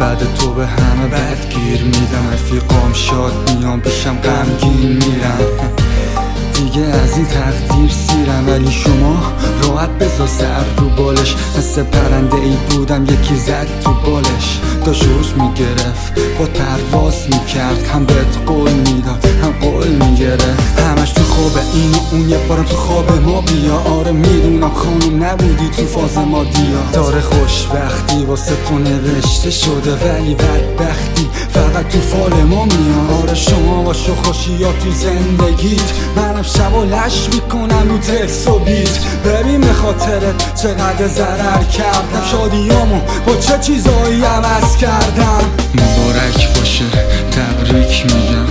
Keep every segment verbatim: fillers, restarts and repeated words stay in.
بعد تو به همه بد گیر میدم، رفیقام شاد میان پیشم غمگین میرم. دیگه از این تقدیر سیرم، ولی شما راحت بذار سر رو بالش. مثل پرنده ای بودم یکی زد تو بالش، داشت روش میگرفت با پرواز میکرد، هم بهت قول میداد هم قول میگرفت. همش تو خواب این و اون، یه بارم تو خواب ما بیا. آره میدونم خانم نبودی تو فاز ما دیا. داره خوشبختی واسه تو نوشته شده، ولی بدبختی فقط تو فال ما میاد. آره شما باشو خوشی یا تو زندگیت، منم شب و لش میکنم رو تکس و بیت. ببین به خاطرت چقدر ضرر کردم، شادیامو با چه چیزایی عوض کردم. مبارک باشه تبریک میگم،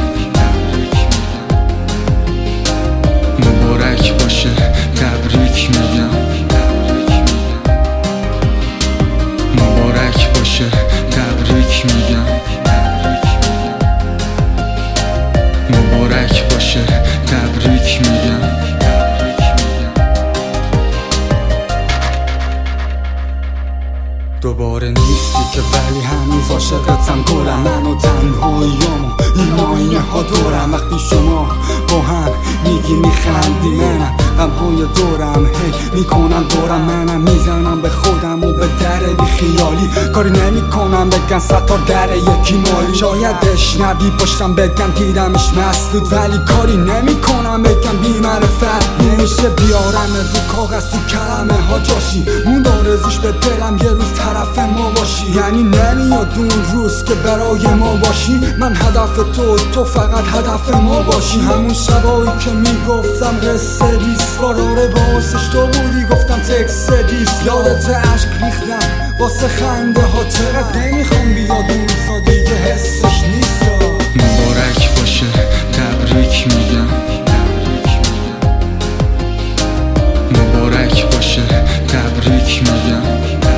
مبارک باشه تبریک میگم، مبارک باشه تبریک میگم، مبارک باشه تبریک میگم. دوباره نیستی که ولی هنوز عاشقتم گلم. من و تنهاییامو این آینه ها دورم. وقتی شما با هم میگی میخندی، منم غمهای دورم هی میکنم دورم. منم میزنم به خودم و به در بی خیالی، کاری نمیکنم بگن ستار در یکی مالی. شاید بشنوی پشتم بگن دیدمش مسدود، ولی کاری نمیکنم بگم بی معرفت. نمیشه بیارم رو کاغذ تو کلمه ها جاشی، مون آرزوش به دلم یه روز طرف ما باشی. یعنی نمیاد اون روز که برای ما باشی، من هدف تو تو فقط هدف ما باشی. همون شبایی که میگفتم قصه دیست، قراره باسش تو بودی گفتم تکس دیست. یادت عشق ریختم واسه خنده ها، چقدر نمیخوام بیاد اون روزا دیگه حسش نیست. مبارک باشه تبریک میگم، مبارک باشه تبریک میگم.